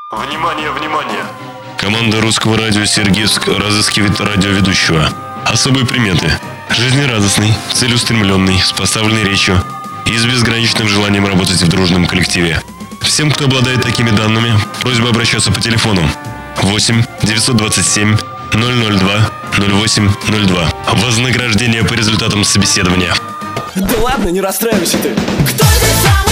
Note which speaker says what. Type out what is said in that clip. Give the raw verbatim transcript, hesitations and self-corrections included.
Speaker 1: Внимание, внимание!
Speaker 2: Команда Русского радио Сергеевск разыскивает радиоведущего. Особые приметы: жизнерадостный, целеустремленный, с поставленной речью и с безграничным желанием работать в дружном коллективе. Всем, кто обладает такими данными, просьба обращаться по телефону восемь девятьсот двадцать семь ноль ноль два ноль восемь ноль два. Вознаграждение по результатам собеседования.
Speaker 3: Да ладно, не расстраивайся ты.
Speaker 4: Кто здесь самый